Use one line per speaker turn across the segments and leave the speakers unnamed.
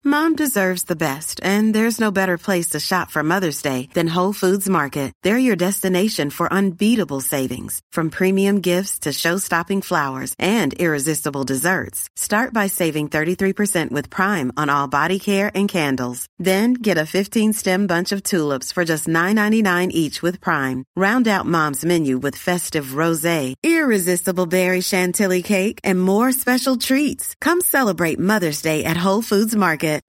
Mom deserves the best, and there's no better place to shop for Mother's Day than Whole Foods Market. They're your destination for unbeatable savings, from premium gifts to show-stopping flowers and irresistible desserts. Start by saving 33% with Prime on all body care and candles. Then get a 15-stem bunch of tulips for just $9.99 each with Prime. Round out Mom's menu with festive rosé, irresistible berry chantilly cake, and more special treats. Come celebrate Mother's Day at Whole Foods Market.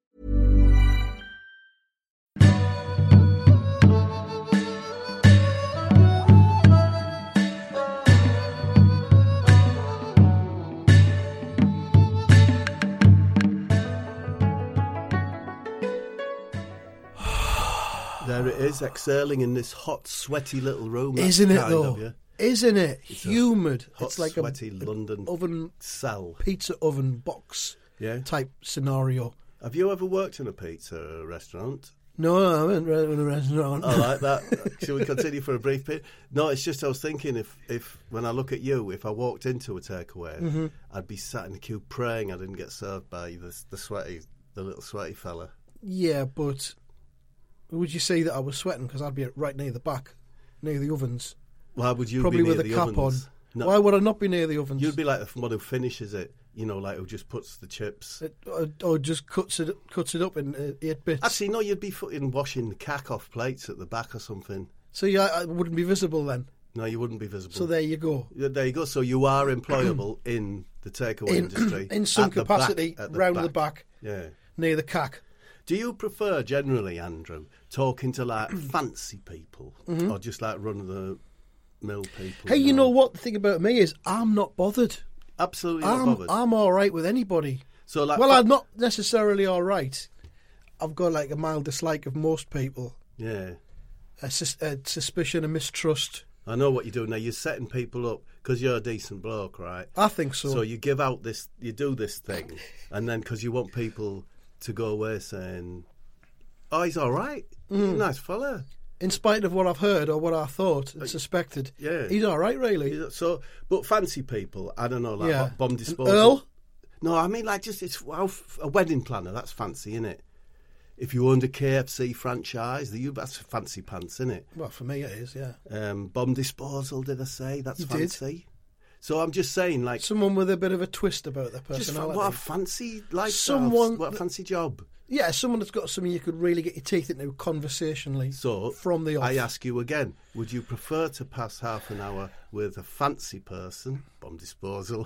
There it is, exhaling in this hot, sweaty little room.
Isn't it, though? Isn't it?
It's
humid.
Hot,
it's like
sweaty London
oven
cell.
Pizza oven box type scenario.
Have you ever worked in a pizza restaurant?
No, I haven't in a restaurant.
I like that. Shall we continue for a brief bit? No, it's just I was thinking if when I look at you, if I walked into a takeaway, I'd be sat in the queue praying I didn't get served by the little sweaty fella.
Yeah, but would you say that I was sweating? Because I'd be right near the back, near the ovens.
Why would you
Probably
be near
with a
the
cap
ovens?
on.
No.
Why would I not be near the ovens?
You'd be like the one who finishes it, like who just puts the chips.
Or just cuts it up in 8 bits.
Actually, no, you'd be washing the cack off plates at the back or something.
So I wouldn't be visible then?
No, you wouldn't be visible.
So there you go.
There you go. So you are employable in the takeaway industry.
In some capacity, round the back, near the cack.
Do you prefer, generally, Andrew, talking to, like, fancy people or just, like, run-of-the-mill people?
Hey, you know what? The thing about me is I'm not bothered.
Absolutely not bothered.
I'm all right with anybody.
So, like,
I'm not necessarily all right. I've got, like, a mild dislike of most people.
Yeah.
A suspicion, a mistrust.
I know what you're doing now. You're setting people up because you're a decent bloke, right?
I think so.
So you give out this, you do this thing, and then because you want people to go away saying, "Oh, he's all right. He's a nice fella."
In spite of what I've heard or what I thought and suspected, he's all right, really.
So, but fancy people, I don't know, like bomb disposal.
Earl?
No, I mean like just a wedding planner. That's fancy, isn't it? If you owned a KFC franchise, that's fancy pants, isn't it?
Well, for me it is, yeah.
Bomb disposal, did I say? That's fancy.
Did.
So I'm just saying, like
someone with a bit of a twist about their personality.
Just what a fancy lifestyle. What a fancy job.
Yeah, someone that's got something you could really get your teeth into conversationally. So from the off.
I ask you again: would you prefer to pass half an hour with a fancy person, bomb disposal,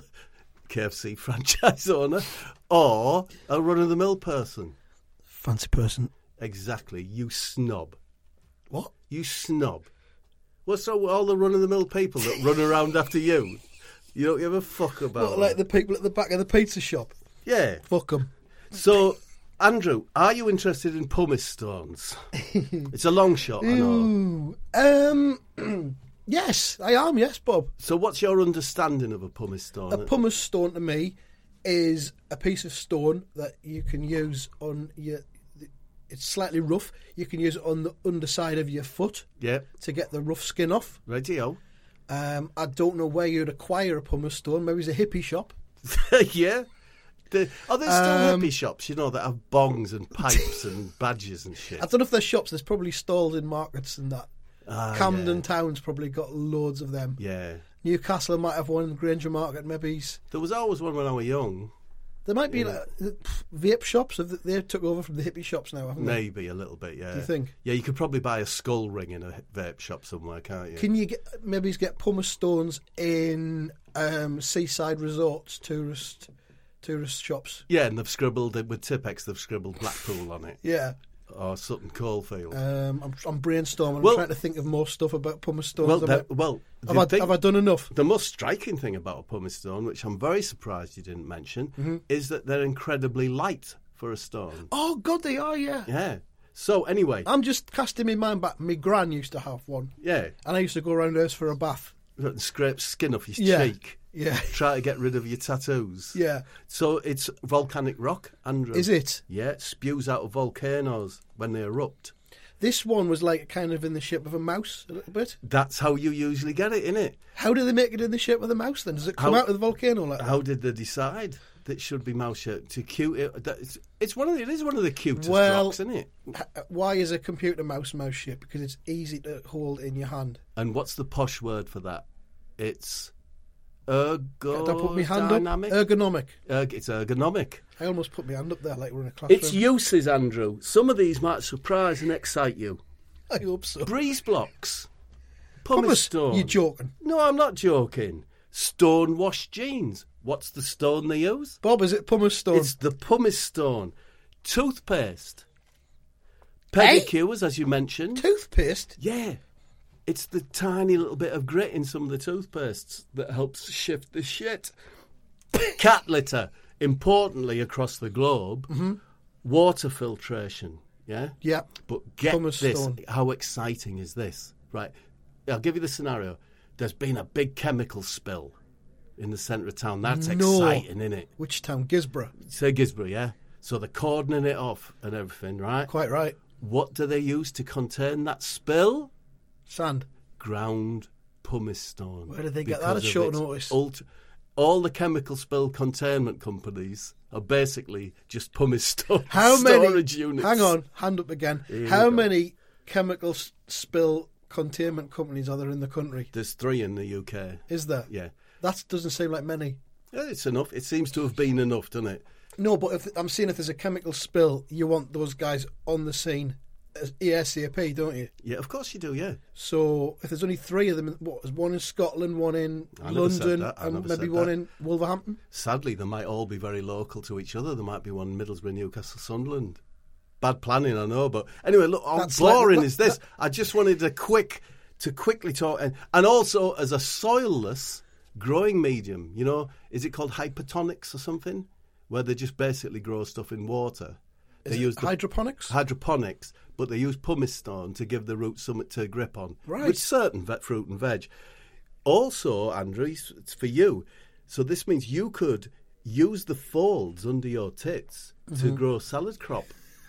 KFC franchise owner, or a run-of-the-mill person?
Fancy person.
Exactly. You snob.
What?
You snob. What's wrong with all the run-of-the-mill people that run around after you? You don't give a fuck about
them. Like the people at the back of the pizza shop?
Yeah.
Fuck them.
So, Andrew, are you interested in pumice stones? It's a long shot, I know.
Yes, I am, yes, Bob.
So what's your understanding of a pumice stone?
A pumice stone to me is a piece of stone that you can use on your... It's slightly rough. You can use it on the underside of your foot to get the rough skin off.
Rightio.
I don't know where you'd acquire a pumice stone. Maybe it's a hippie shop.
Yeah. There's still hippie shops, that have bongs and pipes and badges and shit.
I don't know if there's shops. There's probably stalls in markets and that. Camden Town's probably got loads of them.
Yeah.
Newcastle might have one in Granger Market, maybe.
There was always one when I was young.
There might be vape shops. They took over from the hippie shops now, haven't they?
Maybe a little bit, yeah.
Do you think?
Yeah, you could probably buy a skull ring in a vape shop somewhere, can't you?
Can you get pumice stones in seaside resorts, tourist shops?
Yeah, and they've scribbled with Tipex. They've scribbled Blackpool on it.
Yeah.
Or Sutton Coldfield.
I'm brainstorming. I'm trying to think of more stuff about pumice stones. Have I done enough?
The most striking thing about a pumice stone, which I'm very surprised you didn't mention, is that they're incredibly light for a stone.
Oh, God, they are, yeah.
Yeah. So, anyway.
I'm just casting my mind back. My gran used to have one.
Yeah.
And I used to go around hers for a bath.
And scrape skin off your cheek.
Yeah.
Try to get rid of your tattoos.
Yeah.
So it's volcanic rock, Andrew.
Is it?
Yeah, it spews out of volcanoes when they erupt.
This one was like kind of in the shape of a mouse, a little bit.
That's how you usually get it, innit?
How do they make it in the shape of the mouse then? Does it come out of the volcano like that?
How did they decide? that should be mouse shaped to cute it. It is one of the cutest rocks, isn't it?
Why is a computer mouse shaped? Because it's easy to hold in your hand.
And what's the posh word for that? It's
ergonomic.
It's ergonomic.
I almost put my hand up there like we're in a classroom.
Its uses, Andrew. Some of these might surprise and excite you.
I hope so.
Breeze blocks. Pumice stone.
You're joking.
No, I'm not joking. Stone washed jeans. What's the stone they use?
Bob, is it pumice stone?
It's the pumice stone. Toothpaste. Pedicures, as you mentioned.
Toothpaste?
Yeah. It's the tiny little bit of grit in some of the toothpastes that helps shift the shit. Cat litter. Importantly, across the globe, water filtration. Yeah?
Yeah.
But get
pumice
this.
Stone.
How exciting is this? Right. I'll give you the scenario. There's been a big chemical spill in the centre of town. That's exciting, isn't it?
Which town? Gisborough.
Say Gisborough, yeah? So they're cordoning it off and everything, right?
Quite right.
What do they use to contain that spill?
Sand.
Ground pumice stone.
Where did they get that at short notice?
All the chemical spill containment companies are basically just pumice stone
storage
units.
Hang on, hand up again. How many chemical spill containment companies are there in the country?
There's 3 in the UK.
Is there?
Yeah.
That doesn't seem like many.
Yeah, it's enough. It seems to have been enough, doesn't it?
No, but if there's a chemical spill, you want those guys on the scene ASAP, don't you?
Yeah, of course you do, yeah.
So if there's only 3 of them, there's one in Scotland, one in London, and maybe one in Wolverhampton?
Sadly, they might all be very local to each other. There might be one in Middlesbrough, Newcastle, Sunderland. Bad planning, I know, but anyway, look, how boring is this? I just wanted to quickly talk, and also as a soilless growing medium, is it called hypertonics or something? Where they just basically grow stuff in water. They use
hydroponics?
Hydroponics, but they use pumice stone to give the roots something to grip on.
Right.
With certain fruit and veg. Also, Andrew, it's for you. So this means you could use the folds under your tits to grow salad crop.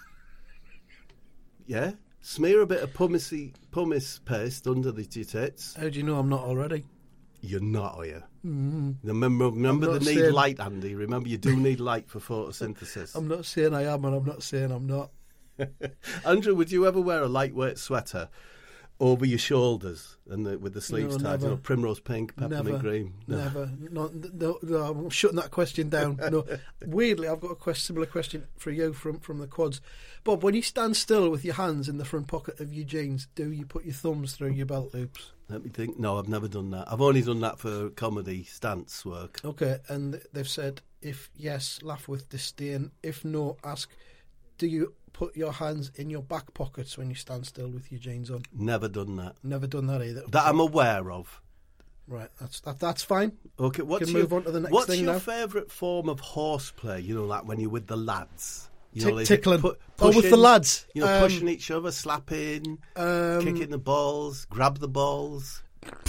Yeah? Smear a bit of pumice paste under your tits.
How do you know I'm not already?
You're not, are you? Remember the need light, Andy. Remember, you do need light for photosynthesis.
I'm not saying I am, and I'm not saying I'm not.
Andrew, would you ever wear a lightweight sweater over your shoulders and with the sleeves tied? Primrose pink, peppermint green?
No. Never. No, I'm shutting that question down. No. Weirdly, I've got a similar question for you from the quads. Bob, when you stand still with your hands in the front pocket of your jeans, do you put your thumbs through your belt loops?
Let me think. No, I've never done that. I've only done that for comedy stance work.
Okay, and they've said, if yes, laugh with disdain. If no, ask, do you put your hands in your back pockets when you stand still with your jeans on?
Never done that.
Never done that either.
That I'm aware of.
Right, that's fine.
Okay,
move on to the next thing.
What's your favourite form of horseplay? Like when you're with the lads.
Tickling. With the lads.
Pushing each other, slapping, kicking the balls, grab the balls.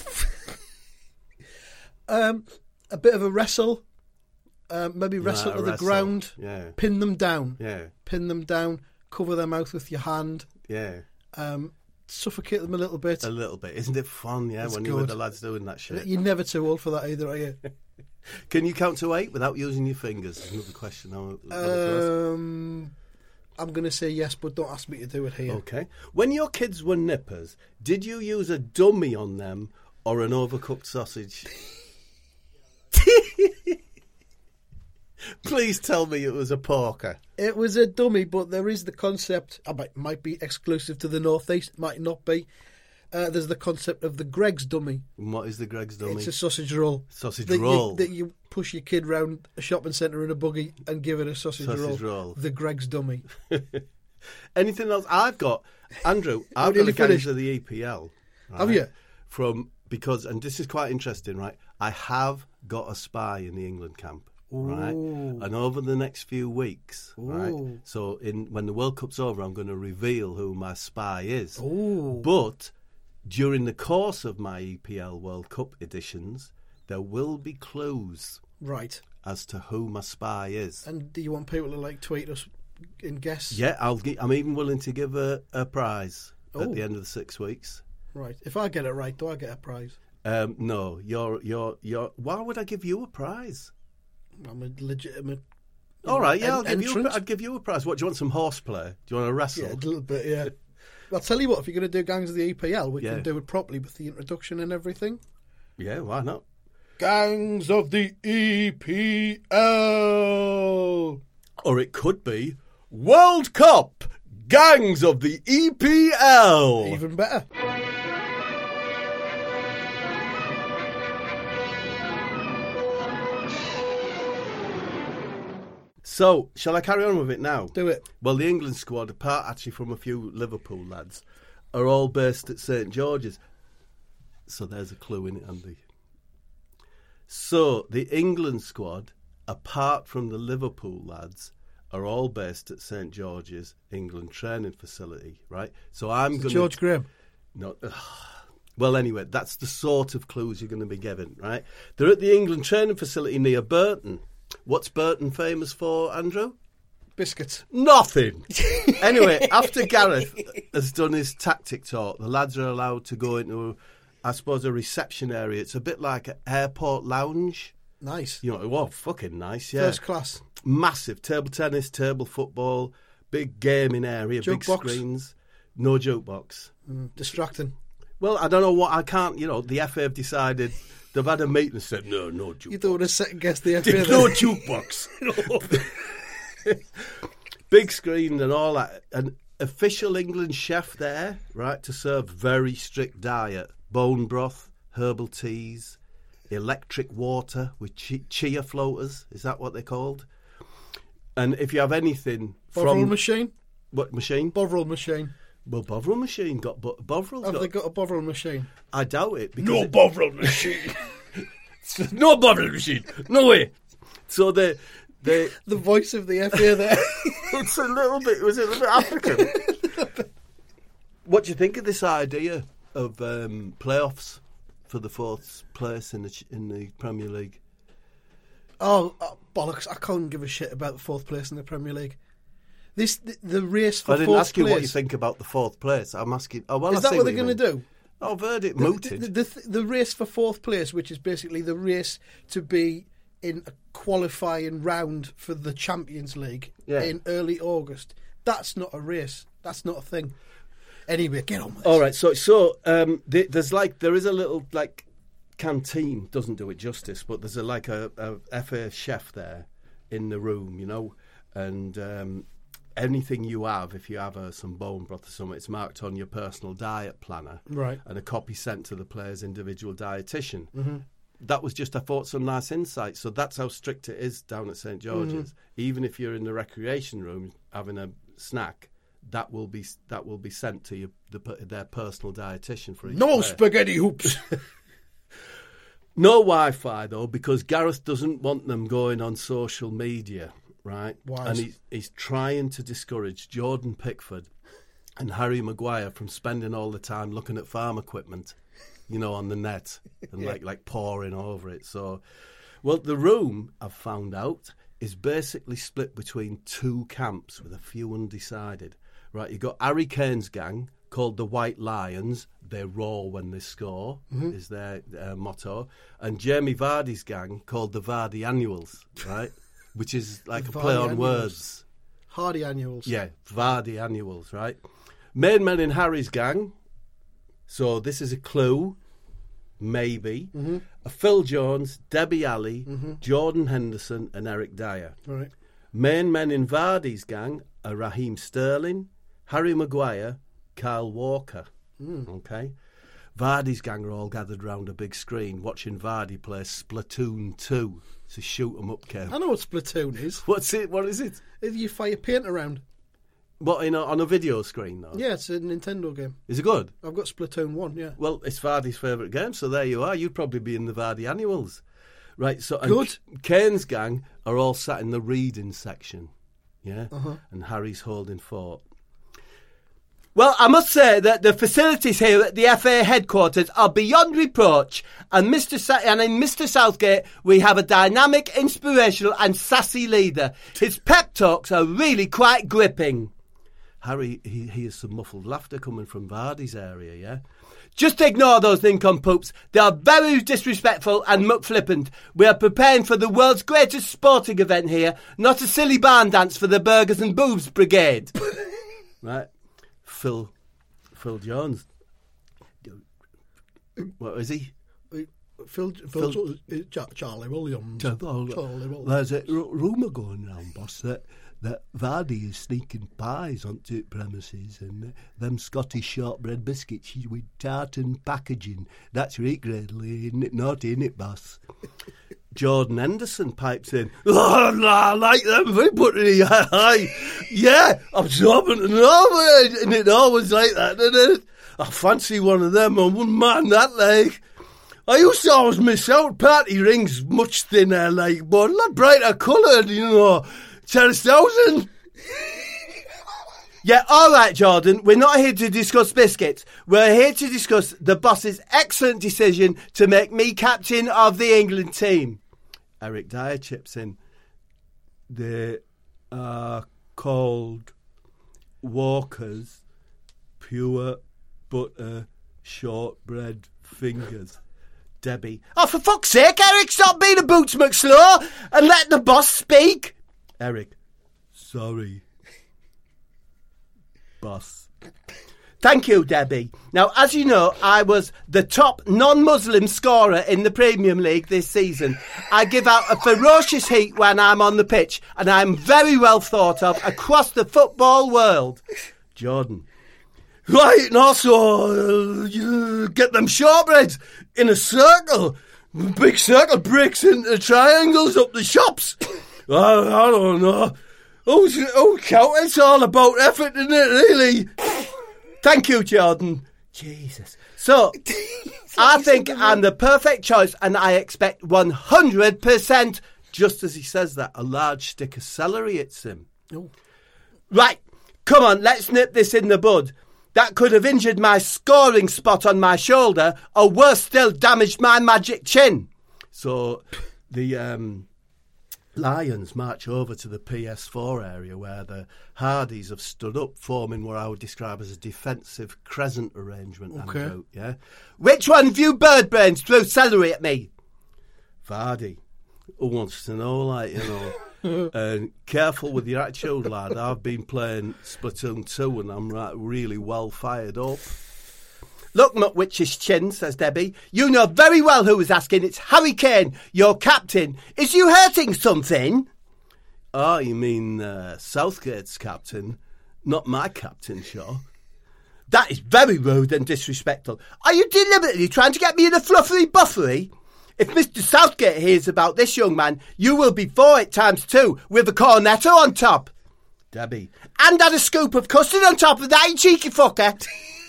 A bit of a wrestle. Maybe wrestle to the ground.
Yeah.
Pin them down.
Yeah.
Pin them down. Cover their mouth with your hand.
Yeah.
Suffocate them a little bit.
A little bit. Isn't it fun, when you're with the lads doing that shit?
You're never too old for that either, are you?
Can you count to 8 without using your fingers? Another question.
I'm going to say yes, but don't ask me to do it here.
Okay. When your kids were nippers, did you use a dummy on them or an overcooked sausage? Please tell me it was a porker.
It was a dummy, but there is the concept. It might be exclusive to the Northeast, might not be. There's the concept of the Greggs dummy.
And what is the Greggs dummy?
It's a sausage roll. That you push your kid round a shopping centre in a buggy and give it a sausage roll. The Greggs dummy.
Anything else? I've got Andrew. I've got the guys of the EPL. Right?
Have you?
And this is quite interesting, right? I have got a spy in the England camp. Right, and over the next few weeks, right. So when the World Cup's over, I'm going to reveal who my spy is. But during the course of my EPL World Cup editions, there will be clues,
right,
as to who my spy is.
And do you want people to tweet us and guess?
Yeah, I'm even willing to give a prize at the end of the 6 weeks.
Right. If I get it right, do I get a prize?
No. You're. Why would I give you a prize?
I'm a legitimate.
All right, yeah, I'd give you a prize. What, do you want some horseplay? Do you want to wrestle?
Yeah, a little bit, yeah. I'll tell you what, if you're going to do Gangs of the EPL, we can do it properly with the introduction and everything.
Yeah, why not?
Gangs of the EPL!
Or it could be World Cup Gangs of the EPL!
Even better.
So, shall I carry on with it now?
Do it.
Well, the England squad, apart actually from a few Liverpool lads, are all based at St George's. So there's a clue in it, Andy. So, the England squad, apart from the Liverpool lads, are all based at St George's England training facility, right? So I'm going to...
George Graham?
No. Well, anyway, that's the sort of clues you're going to be given, right? They're at the England training facility near Burton. What's Burton famous for, Andrew?
Biscuits.
Nothing. Anyway, after Gareth has done his tactic talk, the lads are allowed to go into, I suppose, a reception area. It's a bit like an airport lounge.
Nice.
You know, well, fucking nice, yeah.
First class.
Massive. Table tennis, table football, big gaming area, big screens. No jukebox.
Distracting.
Well, I don't know what, I can't, you know, the FA have decided... They've had a meeting and said, no jukebox.
You don't want to second guess the FA.
No jukebox. Big screen and all that. An official England chef there, right, to serve very strict diet. Bone broth, herbal teas, electric water with chia floaters. Is that what they're called? And if you have anything from...
Bovril machine?
What machine?
Bovril machine.
Well, Bovril machine got...
Have they got a Bovril machine?
I doubt it.
No Bovril machine.
No Bovril machine. No way. So the
voice of the FA there.
It's a little bit African. What do you think of this idea of playoffs for the fourth place in the Premier League?
Oh, bollocks! I can't give a shit about the fourth place in the Premier League. The race for fourth place. I didn't
ask you what you think about the fourth place. I'm asking. Oh, well,
is that what they're going to do?
Oh, verdict mooted.
The race for fourth place, which is basically the race to be in a qualifying round for the Champions League in early August. That's not a race. That's not a thing. Anyway, get on with it.
All right. So there is a little canteen. Doesn't do it justice, but there's a FA chef there in the room, you know, and. Anything you have, if you have some bone broth or something, it's marked on your personal diet planner.
Right. And
a copy sent to the player's individual dietitian. Mm-hmm. That was just, I thought, some nice insight. So that's how strict it is down at St George's. Mm-hmm. Even if you're in the recreation room having a snack, that will be sent to their personal dietitian for each player.
Spaghetti hoops.
No Wi-Fi, though, because Gareth doesn't want them going on social media. Right,
wise.
And he's trying to discourage Jordan Pickford and Harry Maguire from spending all the time looking at farm equipment, you know, on the net and like poring over it. So, well, the room, I've found out, is basically split between two camps with a few undecided. Right, you got Harry Kane's gang called the White Lions. They roar when they score, is their motto, and Jamie Vardy's gang called the Vardy Annuals. Right. Which is like a play on words.
Hardy Annuals.
Yeah, Vardy Annuals, right? Main men in Harry's gang. So this is a clue, maybe. Mm-hmm. Phil Jones, Debbie Alley, Jordan Henderson and Eric Dyer.
Right.
Main men in Vardy's gang are Raheem Sterling, Harry Maguire, Kyle Walker. Okay. Vardy's gang are all gathered round a big screen watching Vardy play Splatoon 2. It's a shoot-'em-up game.
I know what Splatoon is.
What's it? What is it?
You fire paint around.
What, on a video screen, though?
Yeah, it's a Nintendo game.
Is it good?
I've got Splatoon 1, yeah.
Well, it's Vardy's favourite game, so there you are. You'd probably be in the Vardy Annuals. Right, so...
Good.
Kane's gang are all sat in the reading section, yeah? Uh-huh. And Harry's holding fort. Well, I must say that the facilities here at the FA headquarters are beyond reproach, and in Mr. Southgate we have a dynamic, inspirational and sassy leader. His pep talks are really quite gripping. Harry, he hears some muffled laughter coming from Vardy's area, yeah? Just ignore those nincompoops. They are very disrespectful and muck-flippant. We are preparing for the world's greatest sporting event here, not a silly barn dance for the Burgers and Boobs Brigade. Right. Phil Jones. What is he?
Charlie Williams.
Charlie Williams. There's a rumour going round, boss, that Vardy is sneaking pies onto premises, and them Scottish shortbread biscuits with tartan packaging. That's right, Gradley, isn't it? Naughty, isn't it, boss? Jordan Henderson pipes in. Oh, I like them. Very buttery. Yeah, I'm sobbing and over, and it always like that, isn't it? I fancy one of them. I wouldn't mind that, like. I used to always miss out party rings, much thinner, like, but a lot brighter coloured, you know. 10,000. Yeah, all right, Jordan. We're not here to discuss biscuits. We're here to discuss the boss's excellent decision to make me captain of the England team. Eric Dyer chips in. They are called Walker's Pure Butter Shortbread Fingers. Debbie. Oh, for fuck's sake, Eric, stop being a Boots McSlaw and let the boss speak. Eric. Sorry. Boss. Thank you, Debbie. Now, as you know, I was the top non-Muslim scorer in the Premium League this season. I give out a ferocious heat when I'm on the pitch, and I'm very well thought of across the football world. Jordan. Right, and also you get them shortbreads in a circle. Big circle breaks into triangles up the shops. I don't know. Oh, count, it's all about effort, isn't it, really? Thank you, Jordan. Jesus. So, I think I'm the perfect choice, and I expect 100%, just as he says that, a large stick of celery hits him. Oh. Right, come on, let's nip this in the bud. That could have injured my scoring spot on my shoulder, or worse still, damaged my magic chin. So, the Lions march over to the PS4 area where the Hardys have stood up, forming what I would describe as a defensive crescent arrangement.
Okay.
Andrew, yeah? Which one of you bird brains threw celery at me? Vardy. Who wants to know, like, you know. And careful with your attitude, lad. I've been playing Splatoon 2 and I'm really well fired up. Look, Muckwitch's chin, says Debbie. You know very well who was asking. It's Harry Kane, your captain. Is you hurting something? Oh, you mean Southgate's captain, not my captain, sure. That is very rude and disrespectful. Are you deliberately trying to get me in a fluffery buffery? If Mr. Southgate hears about this young man, you will be for it times 2 with a cornetto on top. Debbie. And add a scoop of custard on top of that, you cheeky fucker.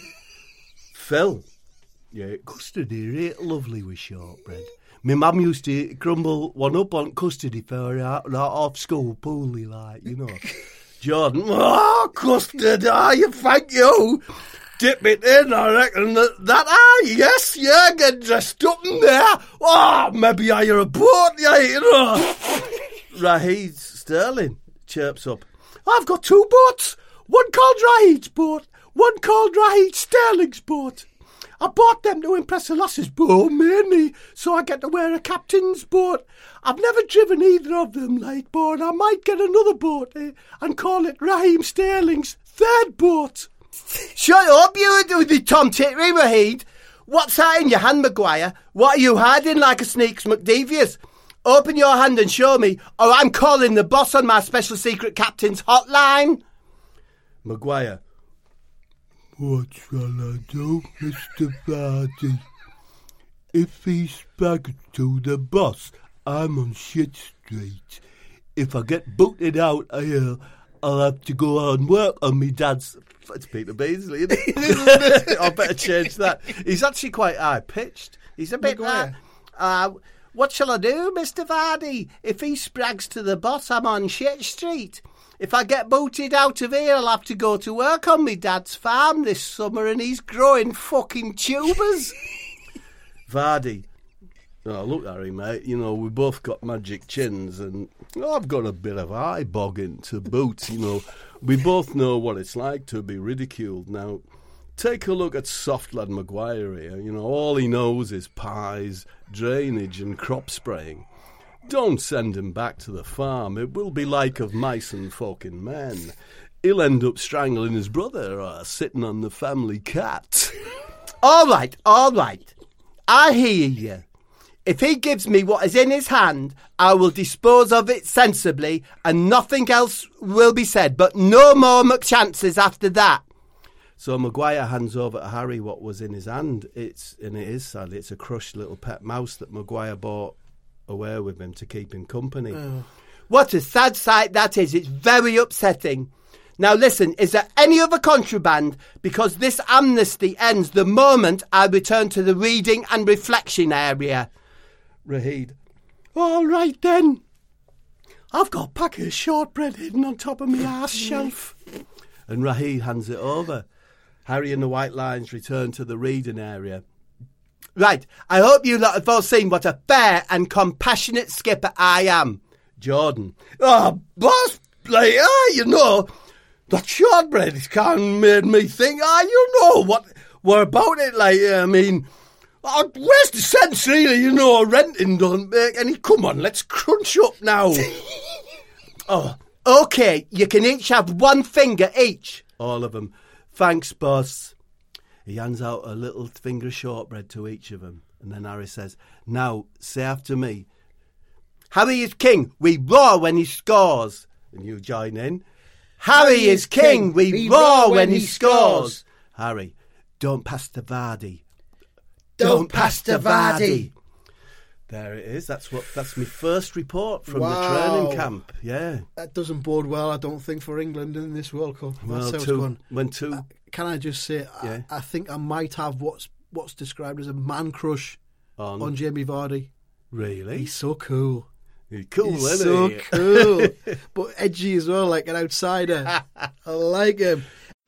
Phil. Yeah, custard is right lovely with shortbread. My mum used to crumble one up on custard for off school poorly, like, you know. Jordan. Oh, custard, you thank you. Dip it in, I reckon yes, yeah, get dressed up in there. Oh, maybe I hear a boat, yeah, you know. Raheed Sterling chirps up. I've got 2 boats. One called Raheed's boat, one called Raheed Sterling's boat. I bought them to impress the lasses, but mainly so I get to wear a captain's boat. I've never driven either of them, like, but I might get another boat and call it Raheem Sterling's 3rd boat. Shut up, you with the Tom Tittery, Raheed. What's that in your hand, Maguire? What are you hiding like a sneaks McDevious? Open your hand and show me, or I'm calling the boss on my special secret captain's hotline. Maguire. What shall I do, Mr. Vardy? If he sprags to the boss, I'm on shit street. If I get booted out of here, I'll have to go and work on me dad's... It's Peter Beasley, isn't it? I better change that. He's actually quite high-pitched. He's a bit... what shall I do, Mr. Vardy? If he sprags to the boss, I'm on shit street. If I get booted out of here, I'll have to go to work on me dad's farm this summer and he's growing fucking tubers. Vardy. Oh, look, Harry, mate, you know, we both got magic chins and I've got a bit of eye bogging to boot, you know. We both know what it's like to be ridiculed. Now, take a look at soft lad Maguire here. You know, all he knows is pies, drainage and crop spraying. Don't send him back to the farm. It will be like of mice and fucking men. He'll end up strangling his brother or sitting on the family cat.
All right. I hear you. If he gives me what is in his hand, I will dispose of it sensibly and nothing else will be said, but no more McChances after that.
So Maguire hands over to Harry what was in his hand. It is sadly, it's a crushed little pet mouse that Maguire brought away with him to keep him company.
Oh. What a sad sight that is. It's very upsetting. Now listen, is there any other contraband? Because this amnesty ends the moment I return to the reading and reflection area.
Rahid.
All right then.
I've got a packet of shortbread hidden on top of my arse shelf. And Rahid hands it over. Harry and the White Lines return to the reading area.
Right, I hope you lot have all seen what a fair and compassionate skipper I am.
Jordan.
Oh, boss player, you know, that shortbread kind of made me think, you know, what about it, like, I mean, where's the sense, really, you know, renting don't make any, come on, let's crunch up now. Oh, OK, you can each have one finger each.
All of them. Thanks, boss. He hands out a little finger of shortbread to each of them. And then Harry says, now, say after me.
Harry is king, we roar when he scores.
And you join in.
Harry is king, we roar when he scores.
Harry, don't pass the Vardy.
Don't pass the Vardy.
There it is. That's my first report from the training camp. Yeah,
that doesn't bode well, I don't think, for England in this World Cup.
Well,
can I just say, yeah. I think I might have what's described as a man crush on Jamie Vardy.
Really?
He's so cool.
He's cool,
He's
isn't
he? So cool, but edgy as well, like an outsider. I like him.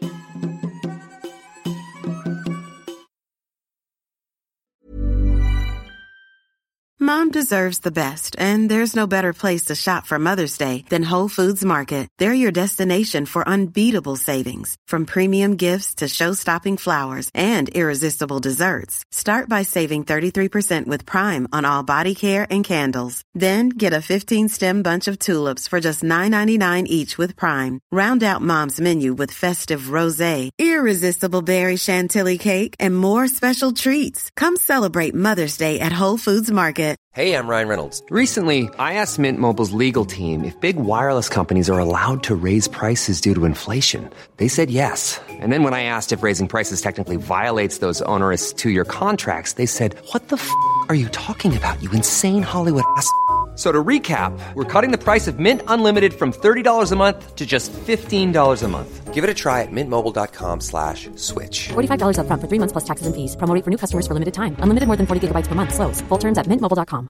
Mom deserves the best, and there's no better place to shop for Mother's Day than Whole Foods Market. They're your destination for unbeatable savings, from premium gifts to show-stopping flowers and irresistible desserts. Start by saving 33% with Prime on all body care and candles. Then get a 15-stem bunch of tulips for just $9.99 each with Prime. Round out Mom's menu with festive rosé, irresistible berry chantilly cake, and more special treats. Come celebrate Mother's Day at Whole Foods Market.
Hey, I'm Ryan Reynolds. Recently, I asked Mint Mobile's legal team if big wireless companies are allowed to raise prices due to inflation. They said yes. And then when I asked if raising prices technically violates those onerous 2-year contracts, they said, what the f*** are you talking about, you insane Hollywood ass f- So to recap, we're cutting the price of Mint Unlimited from $30 a month to just $15 a month. Give it a try at mintmobile.com/switch.
$45 up front for 3 months plus taxes and fees. Promo rate for new customers for limited time. Unlimited more than 40 gigabytes per month. Slows full terms at mintmobile.com.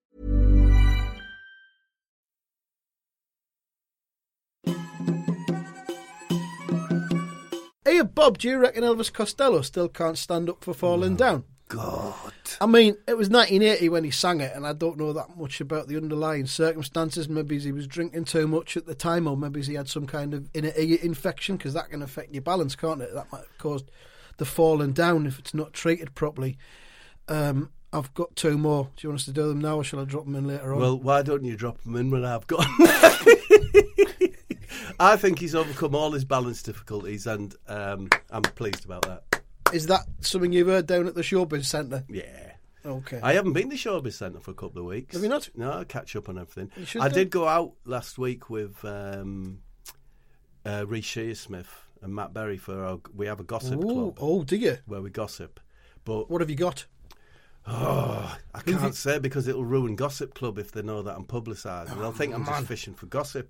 Hey, Bob, do you reckon Elvis Costello still can't stand up for Falling Down?
God.
I mean, it was 1980 when he sang it, and I don't know that much about the underlying circumstances. Maybe he was drinking too much at the time, or maybe he had some kind of inner ear infection, because that can affect your balance, can't it? That might have caused the falling down if it's not treated properly. I've got 2 more. Do you want us to do them now, or shall I drop them in later on?
Well, why don't you drop them in when I've got I think he's overcome all his balance difficulties, and I'm pleased about that.
Is that something you've heard down at the Showbiz Centre?
Yeah.
Okay.
I haven't been to Showbiz Centre for a couple of weeks.
Have you not?
No, I'll catch up on everything.
I
did go out last week with Reece Shearsmith and Matt Berry we have a gossip club.
Oh, do you?
Where we gossip. But
what have you got?
Oh, I can't say because it'll ruin Gossip Club if they know that I'm publicised. And they'll think I'm just fishing for gossip.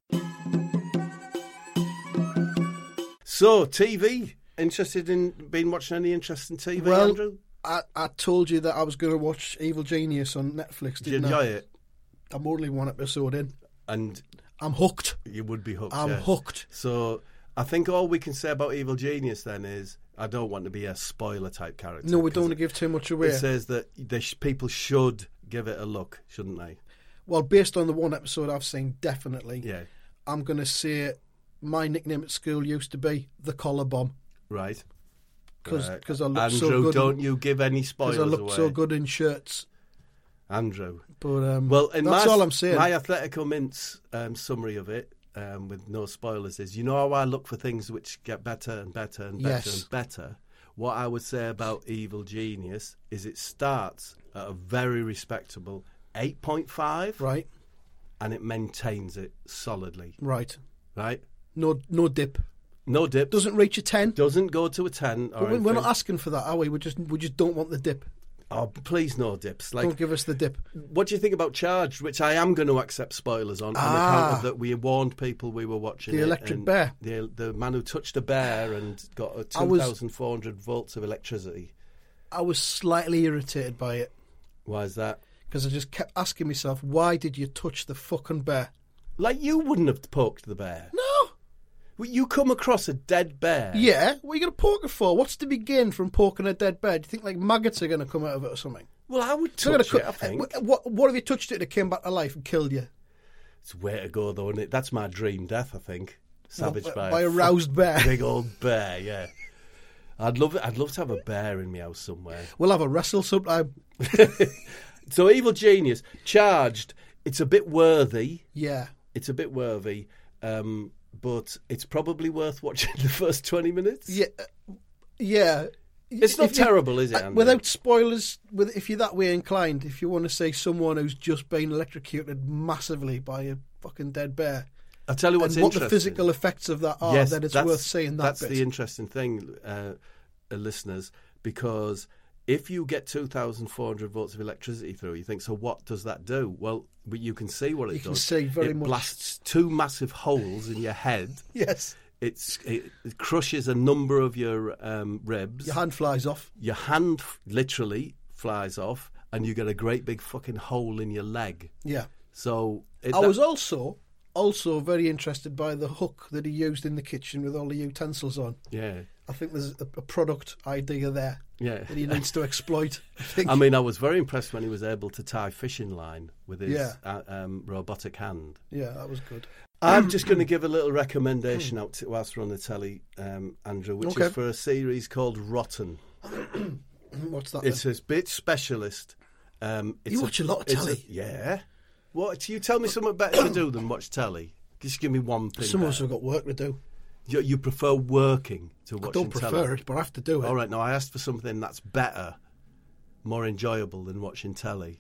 So, TV. Interested in watching any interesting TV, Andrew?
I told you that I was going to watch Evil Genius on Netflix.
Did you enjoy it?
I'm only 1 episode in.
And
I'm hooked.
You would be hooked.
I'm hooked.
So I think all we can say about Evil Genius then is I don't want to be a spoiler type character.
No, we don't want to give too much away.
It says that people should give it a look, shouldn't they?
Well, based on the one episode I've seen, definitely.
Yeah.
I'm going to say my nickname at school used to be the collar bomb.
Right.
Because I look
Andrew,
so good.
don't you give any spoilers away.
Because I look so good in shirts.
Andrew.
But
well,
that's all I'm saying.
My Athletico Mints summary of it, with no spoilers, is, you know how I look for things which get better and better and better and better? What I would say about Evil Genius is it starts at a very respectable 8.5.
Right.
And it maintains it solidly.
Right.
Right?
No dip.
No dip.
Doesn't reach a 10.
Doesn't go to a 10.
But we're not asking for that, are we? We just don't want the dip.
Oh, please, no dips.
Don't give us the dip.
What do you think about Charged, which I am going to accept spoilers on account of that we warned people we were watching
the electric bear.
The man who touched a bear and got 2,400 volts of electricity.
I was slightly irritated by it.
Why is that?
Because I just kept asking myself, why did you touch the fucking bear?
Like, you wouldn't have poked the bear.
No.
You come across a dead bear.
Yeah, what are you going to poke it for? What's to be gained from poking a dead bear? Do you think like maggots are going to come out of it or something?
Well, I would touch it, I think.
What if you touched it and it came back to life and killed you?
It's a way to go, though, isn't it? That's my dream death, I think. Savaged
by a roused bear.
Big old bear, yeah. I'd love to have a bear in my house somewhere.
We'll have a wrestle sometime.
So, Evil Genius, Charged, it's a bit worthy.
Yeah.
It's a bit worthy, but it's probably worth watching the first 20 minutes.
Yeah. Yeah.
It's not terrible, is it, Andy?
Without spoilers, if you're that way inclined, if you want to say someone who's just been electrocuted massively by a fucking dead bear,
I'll tell you what's
and what
interesting.
the physical effects of that are,
yes,
then it's worth saying that
That's
bit.
the interesting thing, listeners, because if you get 2,400 volts of electricity through, you think, so what does that do? Well, you can see what it does.
You can see very much.
It blasts two massive holes in your head.
Yes.
It crushes a number of your ribs.
Your hand flies off.
Your hand literally flies off, and you get a great big fucking hole in your leg.
Yeah.
So
I was also very interested by the hook that he used in the kitchen with all the utensils on.
Yeah.
I think there's a product idea there that he needs to exploit.
I mean, I was very impressed when he was able to tie fishing line with his robotic hand.
Yeah, that was good.
I'm just going to give a little recommendation out whilst we're on the telly, Andrew, which is for a series called Rotten.
What's that?
It's a bit specialist.
You watch a lot of telly.
Yeah. What? You tell me something better to do than watch telly. Just give me one thing.
Some of us have got work to do.
You prefer working to watching telly?
I don't prefer it, but I have to do it.
All right, no, I asked for something that's better, more enjoyable than watching telly.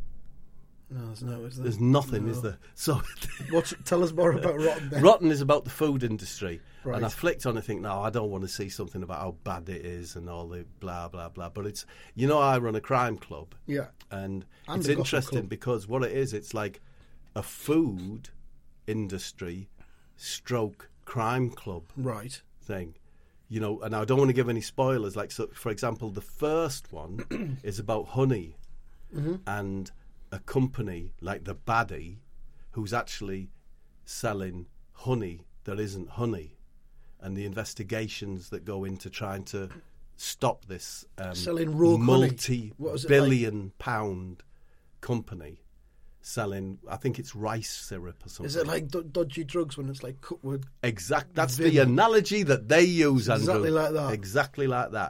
No, is there?
There's nothing, is there? So,
tell us more about Rotten then.
Rotten is about the food industry.
Right.
And I flicked on it and think, no, I don't want to see something about how bad it is and all the blah, blah, blah. But it's, I run a crime club.
Yeah.
And it's interesting because what it is, it's like a food industry stroke crime club thing. And I don't want to give any spoilers. Like, so, for example, the first one is about honey and a company like the Baddie who's actually selling honey that isn't honey, and the investigations that go into trying to stop this
selling rogue
multi-billion pound company selling, I think it's rice syrup or something.
Is it like dodgy drugs when it's like cut with
exact? That's the analogy that they use, Andrew.
Exactly like that.
Exactly like that.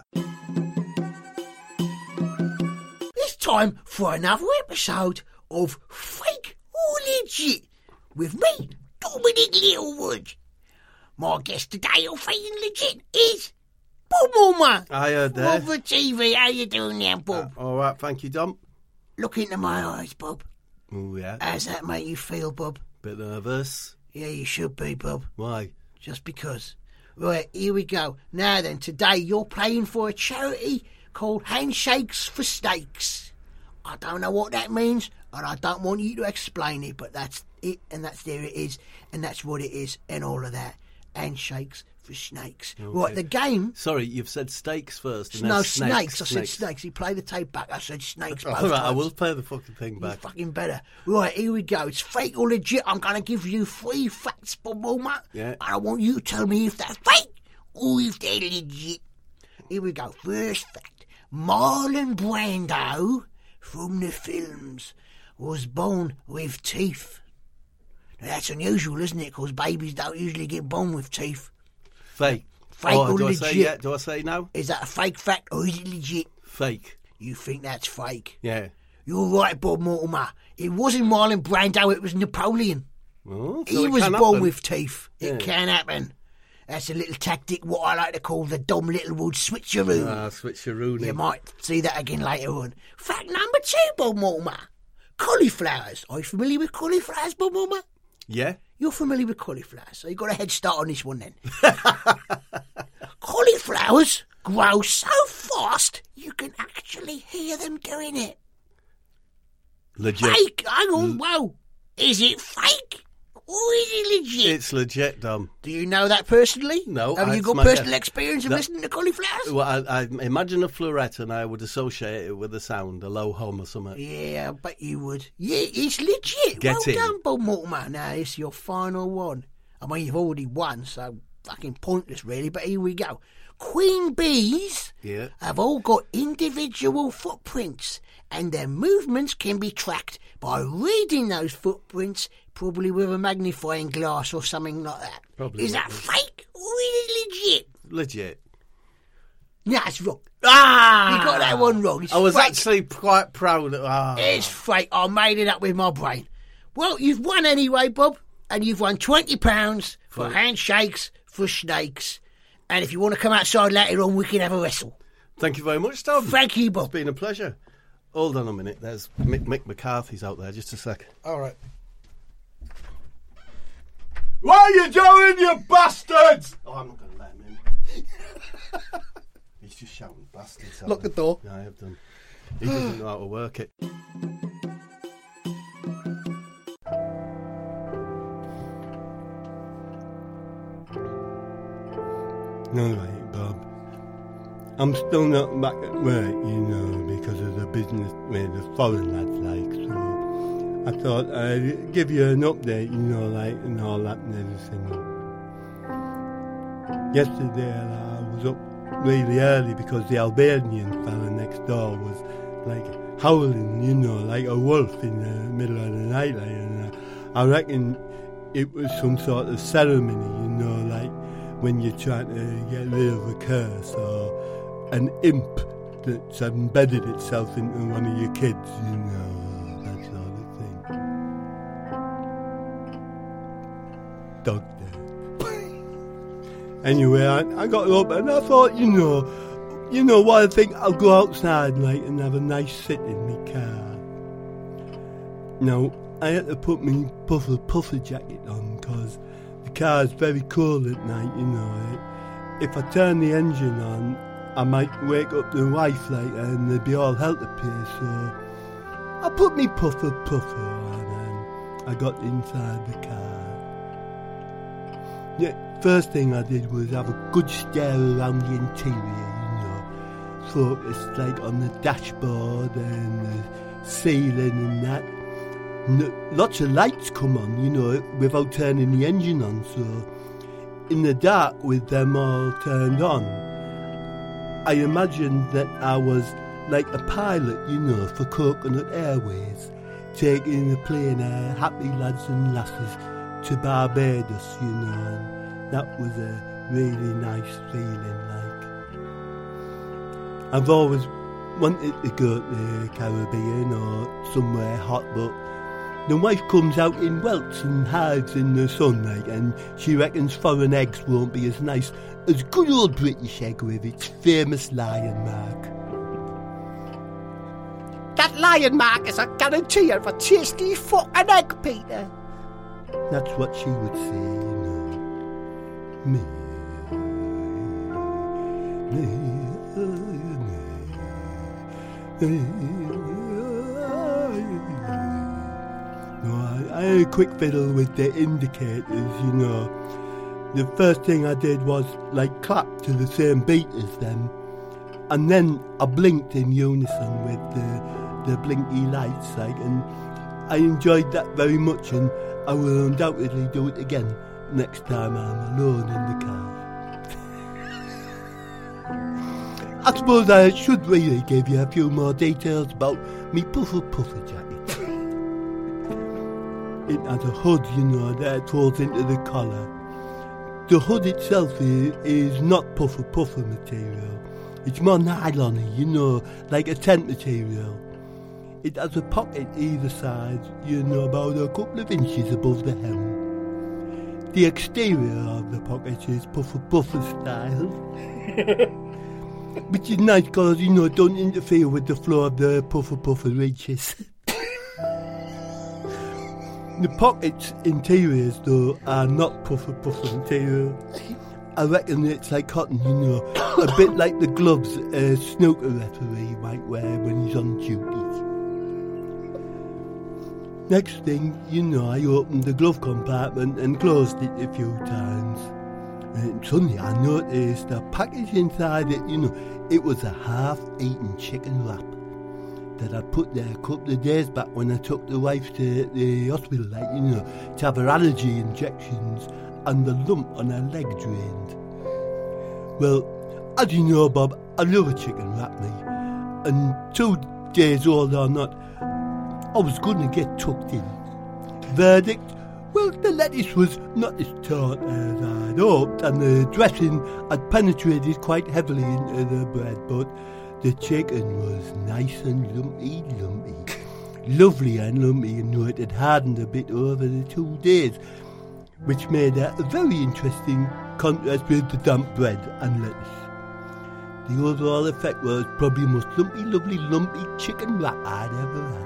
Time for another episode of Fake or Legit with me, Dominic Littlewood. My guest today on Fake and Legit is Bob Moore.
I heard that.
Over TV. How you doing now, Bob?
All right, thank you, Dom.
Look into my eyes, Bob.
Oh, yeah.
How's that make you feel, Bob?
Bit nervous.
Yeah, you should be, Bob.
Why?
Just because. Right, here we go. Now then, today you're playing for a charity called Handshakes for Snakes. I don't know what that means, and I don't want you to explain it, but that's it, and there it is, and that's what it is, and all of that. Handshakes for snakes. Okay. Right, the game...
Sorry, you've said steaks first. And
no,
snakes.
I said snakes. You play the tape back. I said snakes both
All right,
times.
I will play the fucking thing back.
You're fucking better. Right, here we go. It's fake or legit. I'm going to give you 3 facts, Bob Moore.
Yeah.
And I want you to tell me if they're fake or if they're legit. Here we go. First fact. Marlon Brando from the films was born with teeth. Now, that's unusual, isn't it? Because babies don't usually get born with teeth.
Fake.
Fake or
do
legit?
I say yeah? Do I say no?
Is that a fake fact or is it legit?
Fake.
You think that's fake?
Yeah.
You're right, Bob Mortimer. It wasn't Marlon Brando, it was Napoleon.
Oh, so
He
it
was
can
born
happen.
with teeth.
Yeah.
It can happen. That's a little tactic, what I like to call the Dom Littlewood switcheroo.
Switcheroo.
You might see that again later on. Fact number 2, Bob Mortimer. Cauliflowers. Are you familiar with cauliflowers, Bob Mortimer?
Yeah.
You're familiar with cauliflowers, so you've got a head start on this one then. Cauliflowers grow so fast you can actually hear them doing it.
Legit.
Fake? Hang on, whoa. Is it fake or is it legit?
It's legit, Dom.
Do you know that personally?
No,
Have you
it's
got
my
personal
guess.
experience of
No.
listening to cauliflowers?
Well, I imagine a fluorette and I would associate it with a sound, a low hum or something.
Yeah, I bet you would. Yeah, it's legit.
Get
well
in.
done, Bob Mortimer. Now, it's your final one. I mean, you've already won, so fucking pointless, really, but here we go. Queen bees
Yeah.
have all got individual footprints, and their movements can be tracked by reading those footprints, probably with a magnifying glass or something like that.
Probably
Is that
not.
fake or is it legit?
Legit.
No, it's wrong.
Ah!
You got that one wrong. It's
I was
fake.
actually quite proud of
It's fake. I made it up with my brain. Well, you've won anyway, Bob, and you've won £20 for handshakes for snakes. And if you want to come outside later on, we can have a wrestle.
Thank you very much, Tom.
Thank you,
It's
Bob.
been a pleasure. Hold on a minute. There's Mick McCarthy's out there. Just a sec.
All right.
What are you doing, you bastards?
Oh, I'm not going to let him in. He's just shouting bastards.
Lock the door.
Yeah, I have done. He doesn't know how to work it.
No, right, Bob. I'm still not back at work, you know, because of the business where the foreign lads like, so I thought I'd give you an update, you know, like, and all that and everything. Yesterday I was up really early because the Albanian fella next door was, like, howling, you know, like a wolf in the middle of the night, like, and I reckon it was some sort of ceremony, you know, like, when you're trying to get rid of a curse or an imp that's embedded itself into one of your kids, you know, that sort of thing. Dog dead. Anyway, I got up and I thought, you know what, I think I'll go outside like, and have a nice sit in my car. Now, I had to put my puffer jacket on because the car is very cold at night, you know. If I turn the engine on, I might wake up the wife later and they'd be all hell to pay, so I put me puffer on and I got inside the car. Yeah, first thing I did was have a good stare around the interior, you know. Focused like on the dashboard and the ceiling and that. Lots of lights come on, you know, without turning the engine on, so in the dark with them all turned on, I imagined that I was like a pilot, you know, for Coconut Airways, taking the plane happy lads and lasses to Barbados, you know, and that was a really nice feeling, like. I've always wanted to go to the Caribbean or somewhere hot, but the wife comes out in welts and hides in the sun, like, and she reckons foreign eggs won't be as nice as good old British egg with its famous lion mark.
That lion mark is a guarantee of a tasty fucking egg, Peter.
That's what she would say, you know. I had a quick fiddle with the indicators, you know. The first thing I did was, like, clap to the same beat as them. And then I blinked in unison with the blinky lights, like, and I enjoyed that very much, and I will undoubtedly do it again next time I'm alone in the car. I suppose I should really give you a few more details about me puffer jacket. It has a hood, that falls into the collar. The hood itself is not puffer material. It's more nylon-y, like a tent material. It has a pocket either side, about a couple of inches above the hem. The exterior of the pocket is puffer style. Which is nice because, don't interfere with the flow of the puffer ridges. The pocket's interiors, though, are not puffer material. I reckon it's like cotton, a bit like the gloves a snooker referee might wear when he's on duty. Next thing, I opened the glove compartment and closed it a few times. And suddenly I noticed the package inside it, it was a half-eaten chicken wrap that I put there a couple of days back when I took the wife to the hospital, to have her allergy injections and the lump on her leg drained. Well, as you know, Bob, I love a chicken wrap, me. And 2 days old or not, I was going to get tucked in. Verdict? Well, the lettuce was not as taut as I'd hoped, and the dressing had penetrated quite heavily into the bread, but the chicken was nice and lumpy. Lovely and lumpy, it had hardened a bit over the 2 days, which made that a very interesting contrast with the damp bread and lettuce. The overall effect was probably the most lumpy chicken wrap I'd ever had.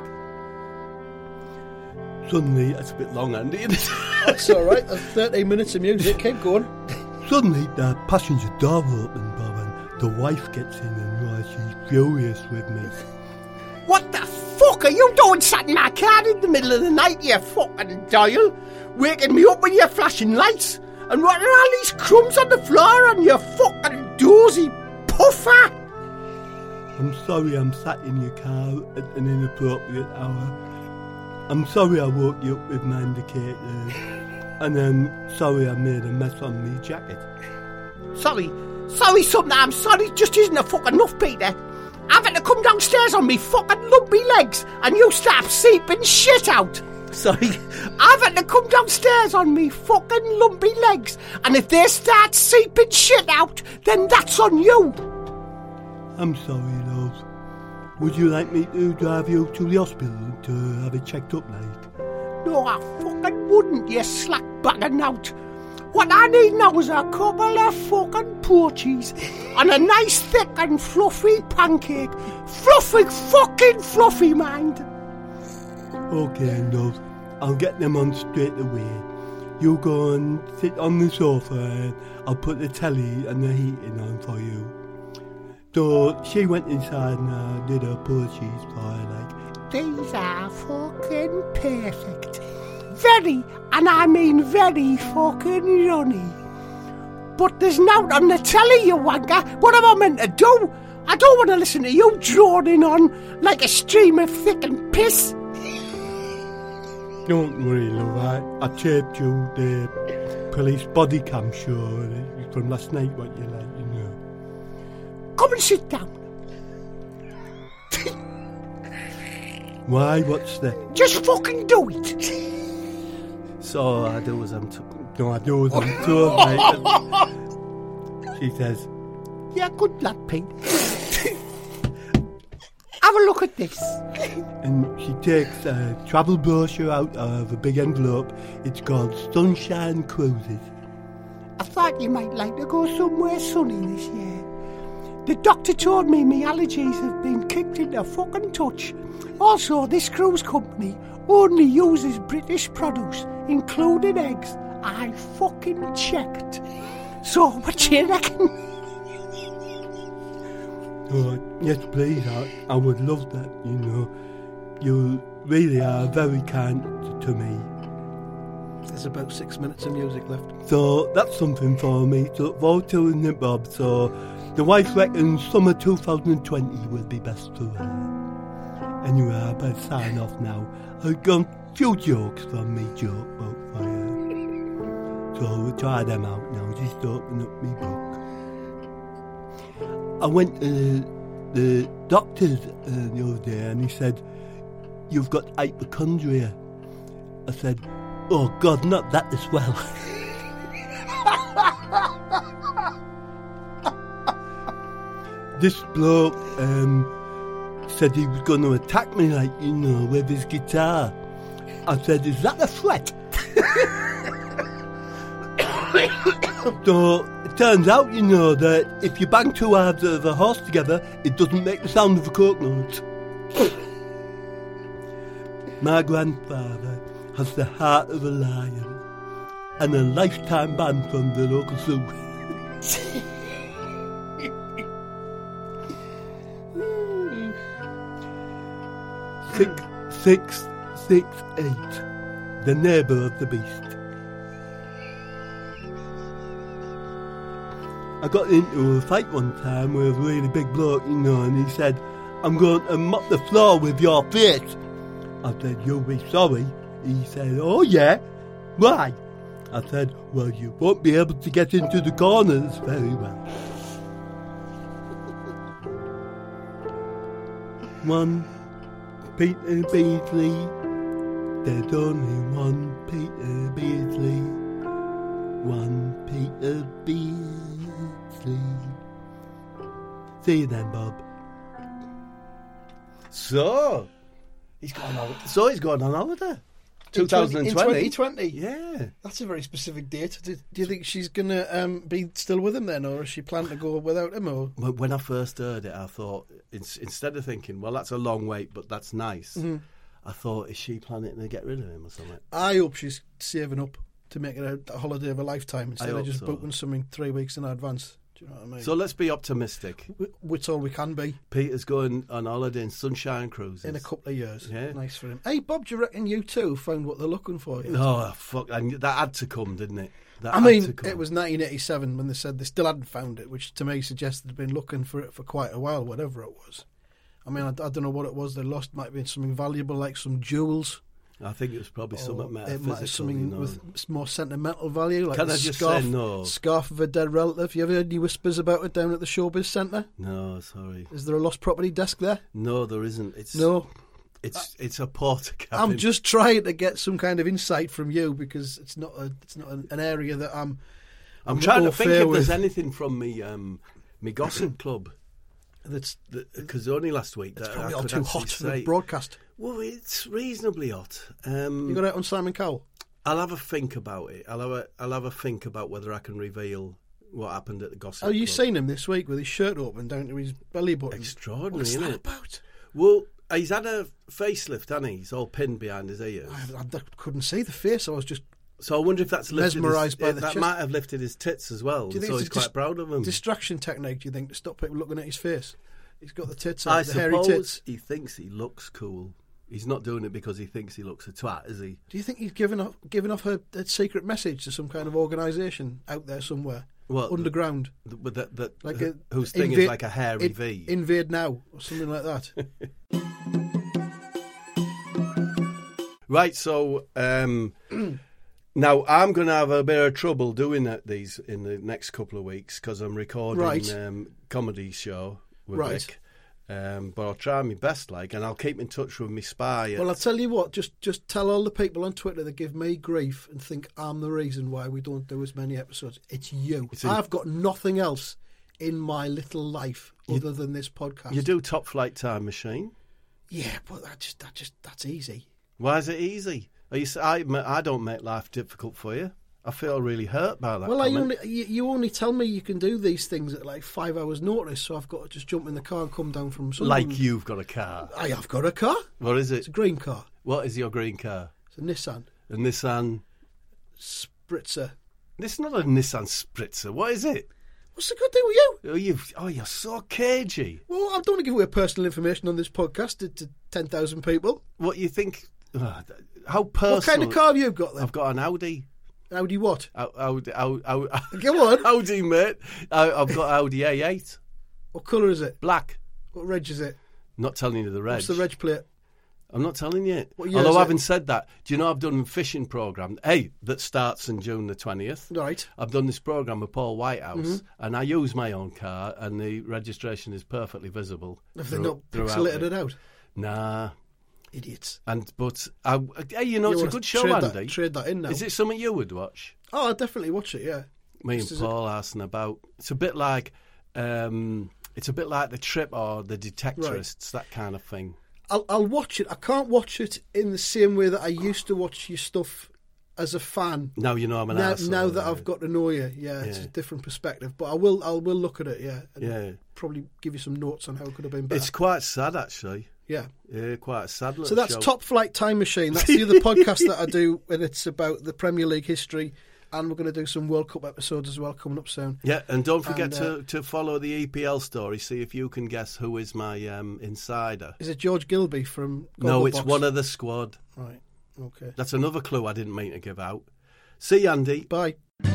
Suddenly, that's a bit long, Andy.
That's all right. That's 13 minutes of music. Keep going.
Suddenly, the passenger door opened, Bob, and the wife gets in and she's furious with me.
What the fuck are you doing sat in my car in the middle of the night, you fucking Doyle? Waking me up with your flashing lights? And what are all these crumbs on the floor on your fucking dozy puffer?
I'm sorry I'm sat in your car at an inappropriate hour. I'm sorry I woke you up with my indicators. And I'm sorry I made a mess on me jacket.
Sorry something I'm sorry just isn't a fucking enough, Peter. I've had to come downstairs on me fucking lumpy legs and you start seeping shit out.
Sorry?
I've had to come downstairs on me fucking lumpy legs, and if they start seeping shit out, then that's on you.
I'm sorry, love. Would you like me to drive you to the hospital to have it checked up, like?
No, I fucking wouldn't, you slack bugger out. What I need now is a couple of fucking porchies and a nice thick and fluffy pancake. Fluffy, mind.
Okay, love. I'll get them on straight away. You go and sit on the sofa and I'll put the telly and the heating on for you. So she went inside and I did her porchies for her, like.
These are fucking perfect. Very, and I mean very fucking runny. But there's nought on the telly, you wanker. What am I meant to do? I don't want to listen to you droning on like a stream of thickened piss.
Don't worry, love. I taped you the police body cam show from last night, what you like,
Come and sit down.
Why? What's the...
Just fucking do it.
So I do as I'm told.
No, I do as I'm told, mate. She says...
Yeah, good lad, Pete. Have a look at this.
And she takes a travel brochure out of a big envelope. It's called Sunshine Cruises.
I thought you might like to go somewhere sunny this year. The doctor told me my allergies have been kicked into fucking touch. Also, this cruise company only uses British produce, including eggs. I fucking checked. So, what do you reckon?
Oh, yes, please. I would love that, You really are very kind to me.
There's about 6 minutes of music left.
So that's something for me to look forward to, isn't it, Bob? So the wife reckons summer 2020 will be best for her. Anyway, I better sign off now. I've got a few jokes from me joke book for you. So we'll try them out now. Just open up my book. I went to the doctor's the other day and he said, you've got hypochondria. I said, oh God, not that as well. This bloke said he was going to attack me, like, you know, with his guitar. I said, is that a threat? So it turns out, you know, that if you bang two halves of a horse together, it doesn't make the sound of a coconut. My grandfather has the heart of a lion and a lifetime ban from the local zoo. 6668, the neighbour of the beast. I got into a fight one time with a really big bloke, you know, and he said, I'm going to mop the floor with your face. I said, you'll be sorry. He said, oh yeah, why? I said, well, you won't be able to get into the corners very well. One Peter Beasley, there's only one Peter Beasley. One Peter Beasley. See you then, Bob.
So he's gone on holiday. 2020.
In 2020?
Yeah.
That's a very specific date. Do you think she's going to be still with him then, or is she planning to go without him? Or?
When I first heard it, I thought, instead of thinking, well, that's a long wait, but that's nice, I thought, is she planning to get rid of him or something?
I hope she's saving up to make it a holiday of a lifetime instead of just booking something 3 weeks in advance. Do you know what I mean?
So let's be optimistic.
It's all we can be.
Peter's going on holiday in Sunshine Cruises.
In a couple of years.
Yeah.
Nice for him. Hey, Bob, do you reckon you two found what they're looking for?
Oh, fuck. And that had to come, didn't it?
I mean, it was 1987 when they said they still hadn't found it, which to me suggests they'd been looking for it for quite a while, whatever it was. I mean, I don't know what it was they lost. Might have been something valuable like some jewels.
I think it was probably something metaphysical.
It might have something with more sentimental value, like
Can I just say no?
Scarf of a dead relative. You ever heard any whispers about it down at the Showbiz Centre?
No, sorry.
Is there a lost property desk there?
No, there isn't. It's a porta cabin.
I'm just trying to get some kind of insight from you because it's not an area that I'm
trying to think if there's anything from me gossip club. Because only last week
it's
that
probably
I
all
could
too hot
say,
for the broadcast.
Well, it's reasonably hot.
You got out on Simon Cowell?
I'll have a think about it. I'll have a think about whether I can reveal what happened at the gossip.
Oh, you
club.
seen him this week with his shirt open down to his belly button?
Extraordinary,
What's
isn't
that
it?
about?
Well, he's had a facelift, hasn't he? He's all pinned behind his ears.
I couldn't see the face. I was just
so I wonder if that's
mesmerised by the
that
chest.
might have lifted his tits as well.
Do you think
so
it's
he's quite proud of them.
Distraction technique? Do you think to stop people looking at his face? He's got the tits out,
I
the hairy tits.
suppose he thinks he looks cool. He's not doing it because he thinks he looks a twat, is he?
Do you think he's giving off a secret message to some kind of organisation out there somewhere?
What,
underground?
Whose thing is like a hairy V?
Invade Now or something like that.
Right, so now I'm going to have a bit of trouble doing these in the next couple of weeks because I'm recording comedy show with Vic. But I'll try my best, and I'll keep in touch with my spy.
Well, I'll tell you what, just tell all the people on Twitter that give me grief and think I'm the reason why we don't do as many episodes. It's you. I've got nothing else in my little life other than this podcast.
You do Top Flight Time Machine?
Yeah, but that's easy.
Why is it easy? I don't make life difficult for you. I feel really hurt by that.
Well, you only tell me you can do these things at like 5 hours' notice, so I've got to just jump in the car and come down from somewhere.
Like you've got a car.
I have got a car.
What is it?
It's a green car.
What is your green car?
It's a Nissan.
A Nissan
Spritzer.
It's not a Nissan Spritzer. What is it?
What's the good thing with you?
You're so cagey.
Well, I don't want to give away personal information on this podcast to 10,000 people.
What you think? How personal?
What kind of car have you got then?
I've got an Audi.
Audi what?
Audi.
Go on.
Audi, mate. I've got Audi A8.
What colour is it?
Black.
What reg is it?
Not telling you the reg.
What's the reg plate?
I'm not telling you.
Although
having said that, do you know I've done a fishing programme, that starts on June the 20th.
Right.
I've done this programme with Paul Whitehouse, and I use my own car, and the registration is perfectly visible.
Have they not pixelated it out?
Nah.
Idiots.
But it's a good show, Andy.
Trade that in now.
Is it something you would watch?
Oh, I'd definitely watch it. Yeah.
Me and Paul asking about. It's a bit like The Trip or The Detectorists, that kind of thing.
I'll watch it. I can't watch it in the same way that I used to watch your stuff as a fan.
Now you know I'm an arsehole.
Now that I've got to know you, it's a different perspective. But I will look at it, and probably give you some notes on how it could have been better.
It's quite sad, actually.
Yeah,
quite a sad little
So that's
show.
Top Flight Time Machine. That's the other podcast that I do, and it's about the Premier League history. And we're going to do some World Cup episodes as well coming up soon.
Yeah, and don't forget to follow the EPL story. See if you can guess who is my insider.
Is it George Gilby from Gogglebox?
No, it's one of the squad.
Right, okay.
That's another clue I didn't mean to give out. See you, Andy.
Bye.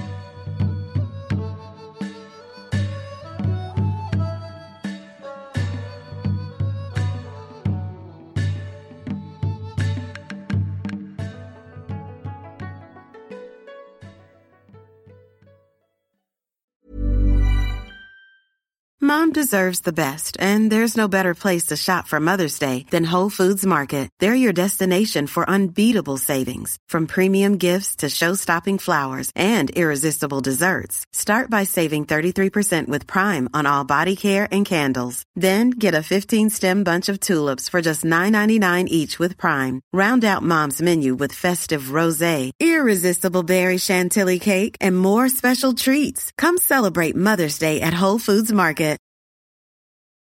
Mom deserves the best, and there's no better place to shop for Mother's Day than Whole Foods Market. They're your destination for unbeatable savings, from premium gifts to show-stopping flowers and irresistible desserts. Start by saving 33% with Prime on all body care and candles. Then get a 15-stem bunch of tulips for just $9.99 each with Prime. Round out Mom's menu with festive rosé, irresistible berry chantilly cake, and more special treats. Come celebrate Mother's Day at Whole Foods Market.